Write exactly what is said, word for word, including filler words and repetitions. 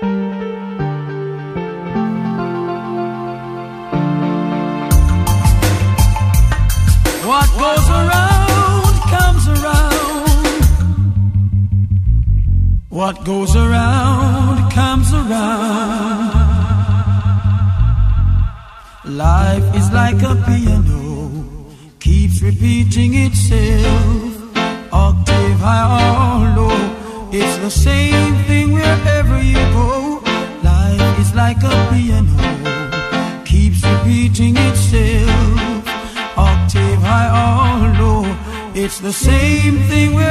What goes around comes around. What goes around comes around. Life is like a piano, keeps repeating itself. Octave high or low, it's the same thing wherever you go. Life is like a piano, keeps repeating itself. Octave high or low, it's the same thing wherever